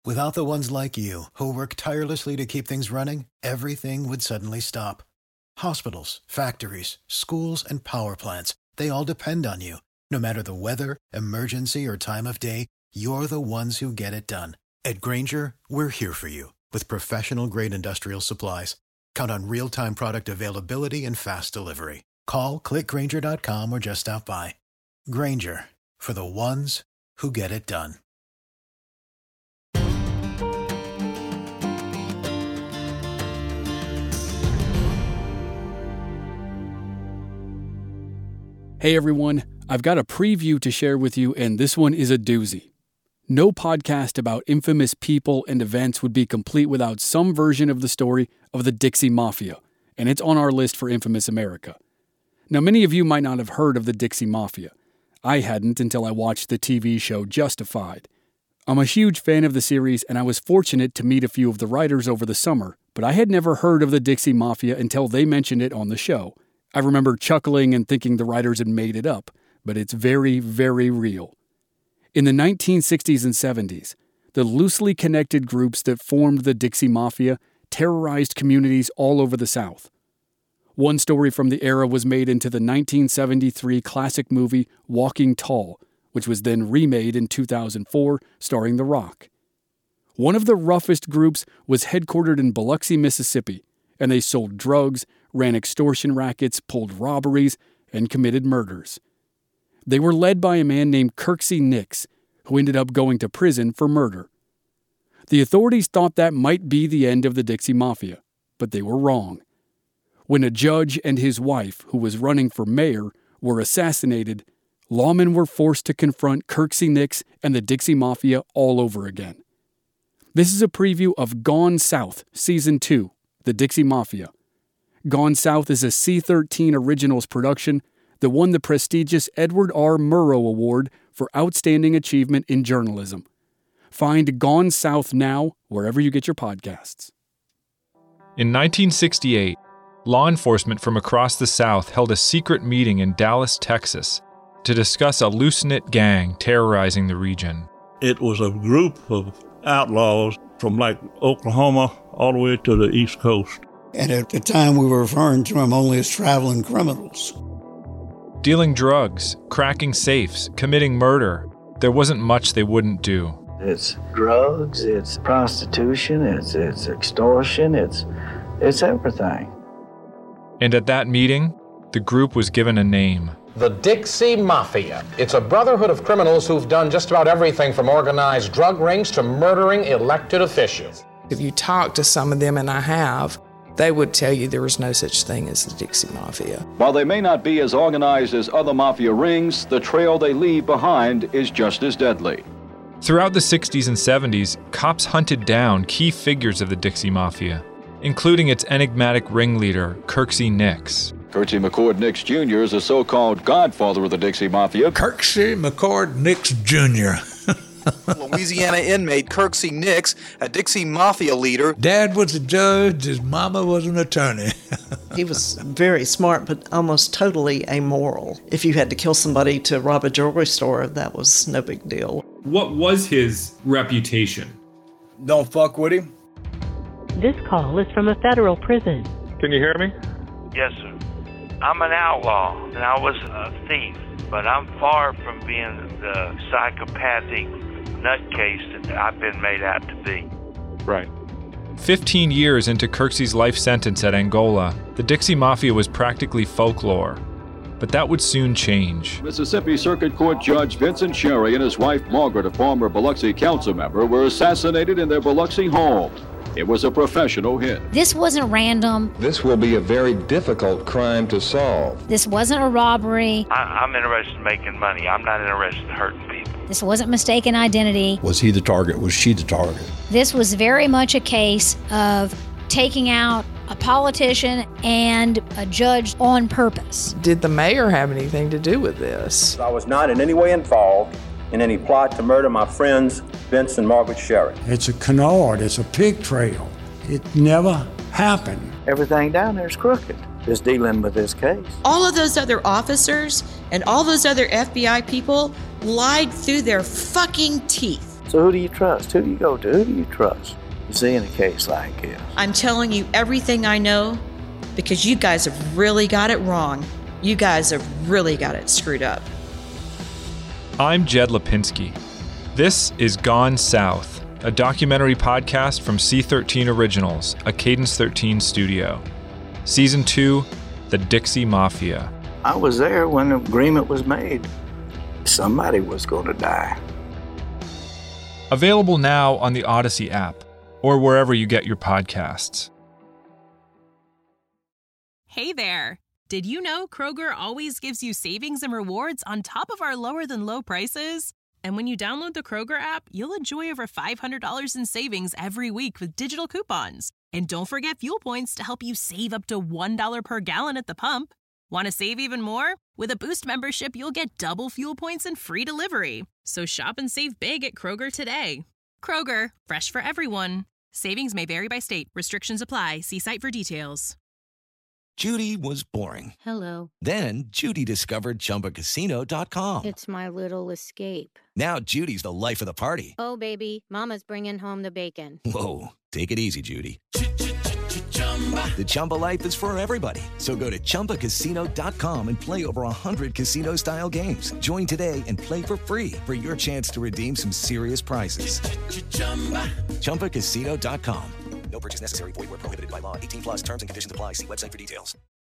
Without the ones like you, who work tirelessly to keep things running, everything would suddenly stop. Hospitals, factories, schools, and power plants, they all depend on you. No matter the weather, emergency, or time of day, you're the ones who get it done. At Grainger, we're here for you with professional-grade industrial supplies. Count on real-time product availability and fast delivery. Call, click Grainger.com, or just stop by. Grainger, for the ones who get it done. Hey everyone, I've got a preview to share with you, and this one is a doozy. No podcast about infamous people and events would be complete without some version of the story of the Dixie Mafia, and it's on our list for Infamous America. Now, many of you might not have heard of the Dixie Mafia. I hadn't until I watched the TV show Justified. I'm a huge fan of the series, and I was fortunate to meet a few of the writers over the summer, but I had never heard of the Dixie Mafia until they mentioned it on the show. I remember chuckling and thinking the writers had made it up, but it's very, very real. In the 1960s and 70s, the loosely connected groups that formed the Dixie Mafia terrorized communities all over the South. One story from the era was made into the 1973 classic movie Walking Tall, which was then remade in 2004, starring The Rock. One of the roughest groups was headquartered in Biloxi, Mississippi, and they sold drugs, ran extortion rackets, pulled robberies, and committed murders. They were led by a man named Kirksey Nix, who ended up going to prison for murder. The authorities thought that might be the end of the Dixie Mafia, but they were wrong. When a judge and his wife, who was running for mayor, were assassinated, lawmen were forced to confront Kirksey Nix and the Dixie Mafia all over again. This is a preview of Gone South, Season 2, The Dixie Mafia. Gone South is a C-13 Originals production that won the prestigious Edward R. Murrow Award for Outstanding Achievement in Journalism. Find Gone South now wherever you get your podcasts. In 1968, law enforcement from across the South held a secret meeting in Dallas, Texas, to discuss a loose-knit gang terrorizing the region. It was a group of outlaws from like Oklahoma all the way to the East Coast. And at the time, we were referring to them only as traveling criminals. Dealing drugs, cracking safes, committing murder. There wasn't much they wouldn't do. It's drugs, it's prostitution, it's extortion, it's everything. And at that meeting, the group was given a name. The Dixie Mafia. It's a brotherhood of criminals who've done just about everything from organized drug rings to murdering elected officials. If you talk to some of them, and I have, they would tell you there was no such thing as the Dixie Mafia. While they may not be as organized as other mafia rings, the trail they leave behind is just as deadly. Throughout the 60s and 70s, cops hunted down key figures of the Dixie Mafia, including its enigmatic ringleader, Kirksey Nix. Kirksey McCord Nix Jr. is a so-called godfather of the Dixie Mafia. Kirksey McCord Nix Jr. Louisiana inmate Kirksey Nix, a Dixie Mafia leader. Dad was a judge, his mama was an attorney. He was very smart, but almost totally amoral. If you had to kill somebody to rob a jewelry store, that was no big deal. What was his reputation? Don't fuck with him. This call is from a federal prison. Can you hear me? Yes, sir. I'm an outlaw, and I was a thief, but I'm far from being the psychopathic nutcase that I've been made out to be. Right. 15 years into Kirksey's life sentence at Angola, the Dixie Mafia was practically folklore. But that would soon change. Mississippi Circuit Court Judge Vincent Sherry and his wife Margaret, a former Biloxi council member, were assassinated in their Biloxi home. It was a professional hit. This wasn't random. This will be a very difficult crime to solve. This wasn't a robbery. I'm interested in making money. I'm not interested in hurting people. This wasn't mistaken identity. Was he the target? Was she the target? This was very much a case of taking out a politician and a judge on purpose. Did the mayor have anything to do with this? I was not in any way involved in any plot to murder my friends, Vince and Margaret Sherry. It's a canard, it's a pig trail. It never happened. Everything down there is crooked, just dealing with this case. All of those other officers and all those other FBI people lied through their fucking teeth. So who do you trust? Who do you go to? Who do you trust? You see, in a case like this. I'm telling you everything I know because you guys have really got it wrong. You guys have really got it screwed up. I'm Jed Lipinski. This is Gone South, a documentary podcast from C13 Originals, a Cadence 13 studio. Season 2, The Dixie Mafia. I was there when the agreement was made. Somebody was going to die. Available now on the Odyssey app or wherever you get your podcasts. Hey there! Did you know Kroger always gives you savings and rewards on top of our lower-than-low prices? And when you download the Kroger app, you'll enjoy over $500 in savings every week with digital coupons. And don't forget fuel points to help you save up to $1 per gallon at the pump. Want to save even more? With a Boost membership, you'll get double fuel points and free delivery. So shop and save big at Kroger today. Kroger, fresh for everyone. Savings may vary by state. Restrictions apply. See site for details. Judy was boring. Hello. Then Judy discovered ChumbaCasino.com. It's my little escape. Now Judy's the life of the party. Oh, baby, mama's bringing home the bacon. Whoa, take it easy, Judy. The Chumba life is for everybody. So go to ChumbaCasino.com and play over 100 casino-style games. Join today and play for free for your chance to redeem some serious prizes. ChumbaCasino.com. No purchase necessary. Void where prohibited by law. 18 plus terms and conditions apply. See website for details.